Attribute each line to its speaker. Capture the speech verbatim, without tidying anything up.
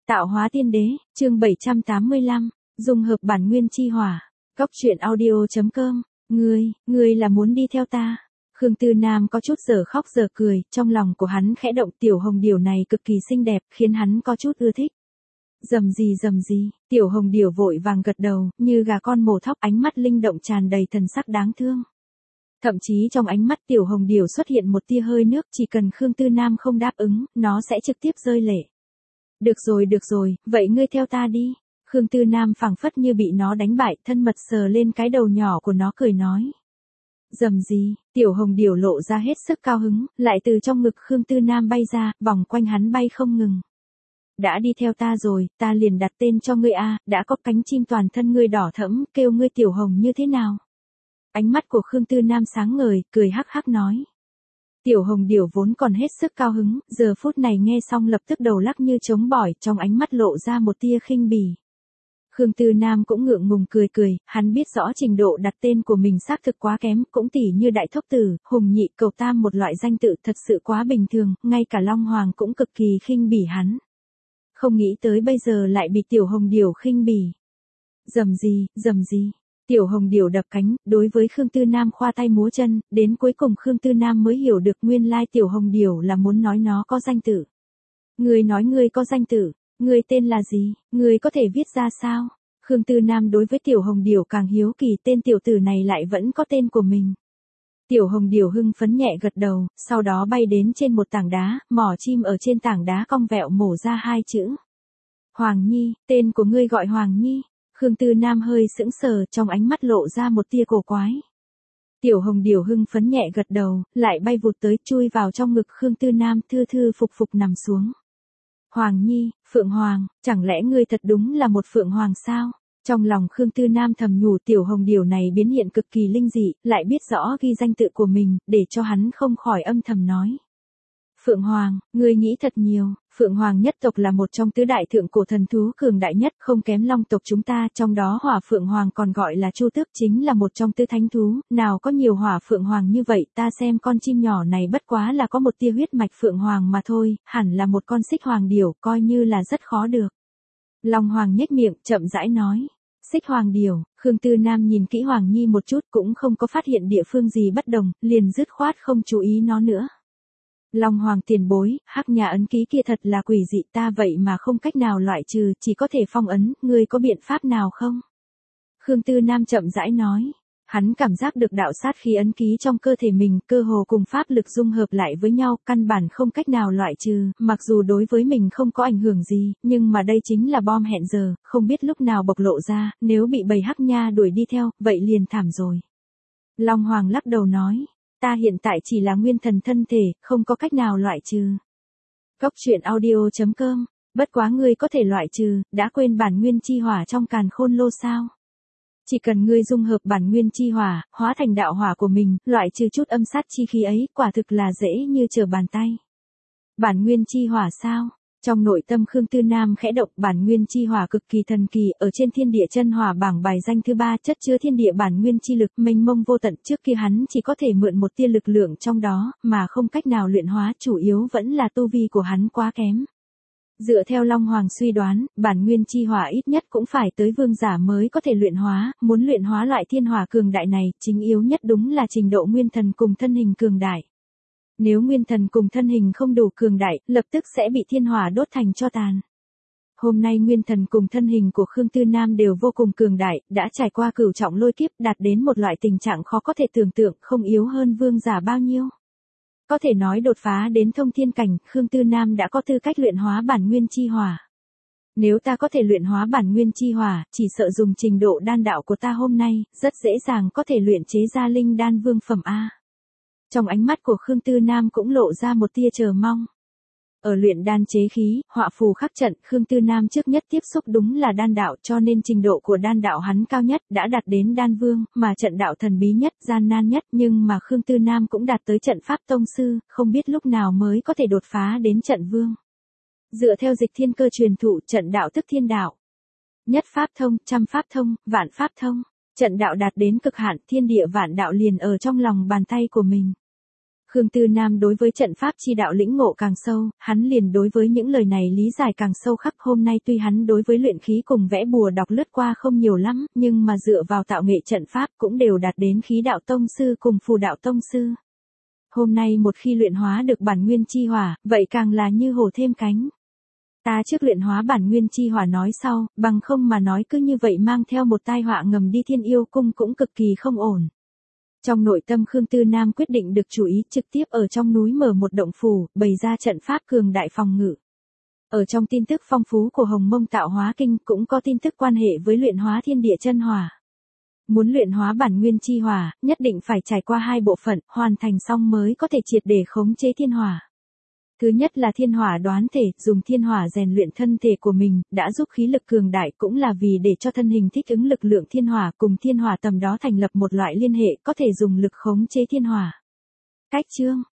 Speaker 1: Tạo hóa tiên đế, chương bảy trăm tám mươi lăm, dung hợp bản nguyên chi hỏa. Cóc truyện audio chấm com, ngươi, ngươi là muốn đi theo ta. Khương Tư Nam có chút giờ khóc giờ cười, trong lòng của hắn khẽ động, tiểu hồng điểu này cực kỳ xinh đẹp, khiến hắn có chút ưa thích. Rầm gì rầm gì, tiểu hồng điểu vội vàng gật đầu, như gà con mổ thóc, ánh mắt linh động tràn đầy thần sắc đáng thương. Thậm chí trong ánh mắt tiểu hồng điểu xuất hiện một tia hơi nước, chỉ cần Khương Tư Nam không đáp ứng, nó sẽ trực tiếp rơi lệ. Được rồi được rồi, vậy ngươi theo ta đi. Khương Tư Nam phảng phất như bị nó đánh bại, thân mật sờ lên cái đầu nhỏ của nó cười nói. Rầm gì, tiểu hồng điểu lộ ra hết sức cao hứng, lại từ trong ngực Khương Tư Nam bay ra, vòng quanh hắn bay không ngừng. Đã đi theo ta rồi, ta liền đặt tên cho ngươi a, đã có cánh chim toàn thân ngươi đỏ thẫm, kêu ngươi tiểu hồng như thế nào? Ánh mắt của Khương Tư Nam sáng ngời, cười hắc hắc nói. Tiểu hồng điểu vốn còn hết sức cao hứng, giờ phút này nghe xong lập tức đầu lắc như trống bỏi, trong ánh mắt lộ ra một tia khinh bỉ. Khương Tư Nam cũng ngượng ngùng cười cười, hắn biết rõ trình độ đặt tên của mình xác thực quá kém, cũng tỉ như đại thốc tử, hùng nhị, cầu tam một loại danh tự thật sự quá bình thường, ngay cả Long Hoàng cũng cực kỳ khinh bỉ hắn. Không nghĩ tới bây giờ lại bị tiểu hồng điểu khinh bỉ. Rầm gì, rầm gì. Tiểu hồng điểu đập cánh, đối với Khương Tư Nam khoa tay múa chân, đến cuối cùng Khương Tư Nam mới hiểu được nguyên lai tiểu hồng điểu là muốn nói nó có danh tự. Ngươi nói ngươi có danh tự, ngươi tên là gì, ngươi có thể viết ra sao? Khương Tư Nam đối với tiểu hồng điểu càng hiếu kỳ, tên tiểu tử này lại vẫn có tên của mình. Tiểu hồng điểu hưng phấn nhẹ gật đầu, sau đó bay đến trên một tảng đá, mỏ chim ở trên tảng đá cong vẹo mổ ra hai chữ. Hoàng Nhi, tên của ngươi gọi Hoàng Nhi. Khương Tư Nam hơi sững sờ, trong ánh mắt lộ ra một tia cổ quái. Tiểu hồng điểu hưng phấn nhẹ gật đầu, lại bay vụt tới, chui vào trong ngực Khương Tư Nam, thư thư phục phục nằm xuống. Hoàng Nhi, Phượng Hoàng, chẳng lẽ ngươi thật đúng là một Phượng Hoàng sao? Trong lòng Khương Tư Nam thầm nhủ, tiểu hồng điểu này biến hiện cực kỳ linh dị, lại biết rõ ghi danh tự của mình, để cho hắn không khỏi âm thầm nói. Phượng Hoàng, ngươi nghĩ thật nhiều, Phượng Hoàng nhất tộc là một trong tứ đại thượng cổ thần thú cường đại nhất, không kém Long tộc chúng ta, trong đó Hỏa Phượng Hoàng còn gọi là Chu Tước, chính là một trong tứ thánh thú, nào có nhiều Hỏa Phượng Hoàng như vậy, ta xem con chim nhỏ này bất quá là có một tia huyết mạch Phượng Hoàng mà thôi, hẳn là một con xích hoàng điểu, coi như là rất khó được. Long Hoàng nhếch miệng, chậm rãi nói. Xích hoàng điểu, Khương Tư Nam nhìn kỹ Hoàng Nhi một chút, cũng không có phát hiện địa phương gì bất đồng, liền dứt khoát không chú ý nó nữa. Long Hoàng tiền bối, hắc nhà ấn ký kia thật là quỷ dị, ta vậy mà không cách nào loại trừ, chỉ có thể phong ấn, ngươi có biện pháp nào không? Khương Tư Nam chậm rãi nói. Hắn cảm giác được đạo sát khí ấn ký trong cơ thể mình, cơ hồ cùng pháp lực dung hợp lại với nhau, căn bản không cách nào loại trừ, mặc dù đối với mình không có ảnh hưởng gì, nhưng mà đây chính là bom hẹn giờ, không biết lúc nào bộc lộ ra, nếu bị bầy hắc nha đuổi đi theo, vậy liền thảm rồi. Long Hoàng lắc đầu nói, ta hiện tại chỉ là nguyên thần thân thể, không có cách nào loại trừ. Cóc truyện audio chấm com, bất quá ngươi có thể loại trừ, đã quên bản nguyên chi hỏa trong càn khôn lô sao? Chỉ cần ngươi dung hợp bản nguyên chi hỏa, hóa thành đạo hỏa của mình, loại trừ chút âm sát chi khí ấy, quả thực là dễ như trở bàn tay. Bản nguyên chi hỏa sao? Trong nội tâm Khương Tư Nam khẽ động, bản nguyên chi hỏa cực kỳ thần kỳ, ở trên thiên địa chân hỏa bảng bài danh thứ ba, chất chứa thiên địa bản nguyên chi lực mênh mông vô tận, trước kia hắn chỉ có thể mượn một tia lực lượng trong đó, mà không cách nào luyện hóa, chủ yếu vẫn là tu vi của hắn quá kém. Dựa theo Long Hoàng suy đoán, bản nguyên chi hỏa ít nhất cũng phải tới vương giả mới có thể luyện hóa, muốn luyện hóa loại thiên hỏa cường đại này, chính yếu nhất đúng là trình độ nguyên thần cùng thân hình cường đại. Nếu nguyên thần cùng thân hình không đủ cường đại, lập tức sẽ bị thiên hỏa đốt thành tro tàn. Hôm nay nguyên thần cùng thân hình của Khương Tư Nam đều vô cùng cường đại, đã trải qua cửu trọng lôi kiếp, đạt đến một loại tình trạng khó có thể tưởng tượng, không yếu hơn vương giả bao nhiêu. Có thể nói đột phá đến thông thiên cảnh, Khương Tư Nam đã có tư cách luyện hóa bản nguyên chi hỏa. Nếu ta có thể luyện hóa bản nguyên chi hỏa, chỉ sợ dùng trình độ đan đạo của ta hôm nay, rất dễ dàng có thể luyện chế ra linh đan vương phẩm A. Trong ánh mắt của Khương Tư Nam cũng lộ ra một tia chờ mong. Ở luyện đan chế khí, họa phù khắc trận, Khương Tư Nam trước nhất tiếp xúc đúng là đan đạo, cho nên trình độ của đan đạo hắn cao nhất, đã đạt đến đan vương, mà trận đạo thần bí nhất, gian nan nhất, nhưng mà Khương Tư Nam cũng đạt tới trận pháp tông sư, không biết lúc nào mới có thể đột phá đến trận vương. Dựa theo dịch thiên cơ truyền thụ, trận đạo tức thiên đạo. Nhất pháp thông, trăm pháp thông, vạn pháp thông. Trận đạo đạt đến cực hạn, thiên địa vạn đạo liền ở trong lòng bàn tay của mình. Khương Tư Nam đối với trận pháp chi đạo lĩnh ngộ càng sâu, hắn liền đối với những lời này lý giải càng sâu khắc. Hôm nay tuy hắn đối với luyện khí cùng vẽ bùa đọc lướt qua không nhiều lắm, nhưng mà dựa vào tạo nghệ trận pháp cũng đều đạt đến khí đạo tông sư cùng phù đạo tông sư. Hôm nay một khi luyện hóa được bản nguyên chi hỏa, vậy càng là như hổ thêm cánh. Ta trước luyện hóa bản nguyên chi hỏa nói sau, bằng không mà nói cứ như vậy mang theo một tai họa ngầm đi Thiên Yêu cung cũng cực kỳ không ổn. Trong nội tâm Khương Tư Nam quyết định được chú ý trực tiếp ở trong núi mở một động phủ, bày ra trận pháp cường đại phòng ngự. Ở trong tin tức phong phú của Hồng Mông Tạo Hóa Kinh cũng có tin tức quan hệ với luyện hóa thiên địa chân hỏa. Muốn luyện hóa bản nguyên chi hỏa, nhất định phải trải qua hai bộ phận, hoàn thành xong mới có thể triệt để khống chế thiên hỏa. Thứ nhất là thiên hỏa đoán thể, dùng thiên hỏa rèn luyện thân thể của mình, đã giúp khí lực cường đại cũng là vì để cho thân hình thích ứng lực lượng thiên hỏa cùng thiên hỏa tầm đó thành lập một loại liên hệ có thể dùng lực khống chế thiên hỏa. Cách chương,